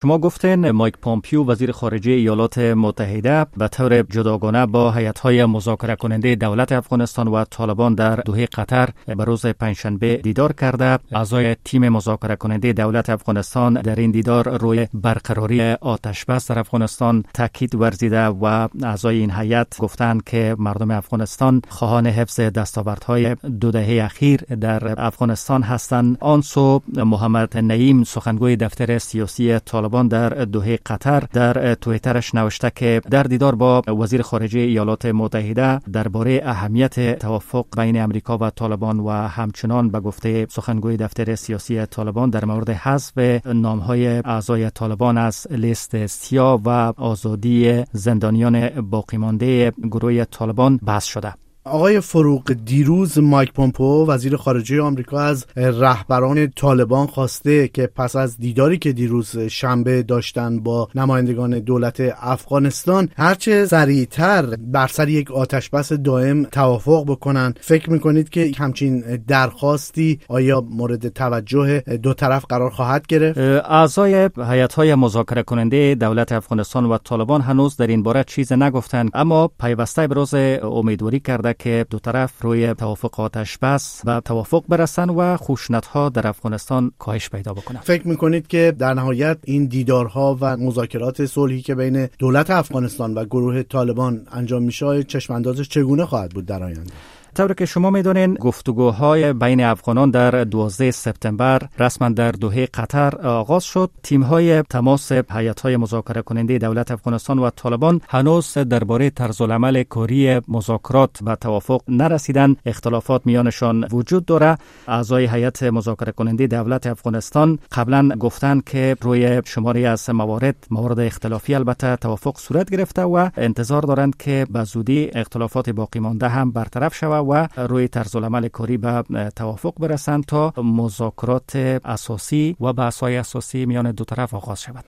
شما گفتین مایک پامپیو وزیر خارجه ایالات متحده به طور جداگانه با هیئت‌های مذاکره کننده دولت افغانستان و طالبان در دوحه قطر به روز پنجشنبه دیدار کرده. اعضای تیم مذاکره کننده دولت افغانستان در این دیدار روی برقراری آتش بس در افغانستان تاکید ورزیده و اعضای این هیئت گفتند که مردم افغانستان خواهان حفظ دستاوردهای 2 دهه اخیر در افغانستان هستند. آن سو محمد نعیم سخنگوی دفتر سیاسی طالبان در دوحه قطر در توییترش نوشته که در دیدار با وزیر خارجه ایالات متحده درباره اهمیت توافق بین امریکا و طالبان و همچنان به گفته سخنگوی دفتر سیاسی طالبان در مورد حذف نامهای اعضای طالبان از لیست سیاه و آزادی زندانیان باقی مانده گروه طالبان بحث شده. آقای فروغ، دیروز مایک پامپئو وزیر خارجه آمریکا از رهبران طالبان خواسته که پس از دیداری که دیروز شنبه داشتن با نمایندگان دولت افغانستان هرچه سریعتر بر سر یک آتشبس دائم توافق بکنن. فکر میکنید که همچین درخواستی آیا مورد توجه دو طرف قرار خواهد گرفت؟ اعضای هیئت‌های مذاکره کننده دولت افغانستان و طالبان هنوز در این باره چیز نگفتند، اما پیوسته ابراز امیدواری کرده که دو طرف روی توافق آتش بس و توافق برسن و خشونت‌ها در افغانستان کاهش پیدا بکنه. فکر می‌کنید که در نهایت این دیدارها و مذاکرات صلحی که بین دولت افغانستان و گروه طالبان انجام میشه چشم‌اندازش چگونه خواهد بود در آینده؟ طوری که شما میدونین گفتگوهای بین افغانان در 12 سپتامبر رسما در دوحه قطر آغاز شد. تیم‌های تماس هیئت‌های مذاکره کننده دولت افغانستان و طالبان هنوز درباره طرزالعمل کاری مذاکرات و توافق نرسیدن. اختلافات میانشان وجود داره. اعضای هیئت مذاکره کننده دولت افغانستان قبلا گفتند که روی شماری از موارد اختلافی البته توافق صورت گرفته و انتظار دارند که به زودی اختلافات باقی مانده هم برطرف شود و روی طرزالعمل کاری به توافق برسند تا مذاکرات اساسی و بحث‌های اساسی میان دو طرف آغاز شود.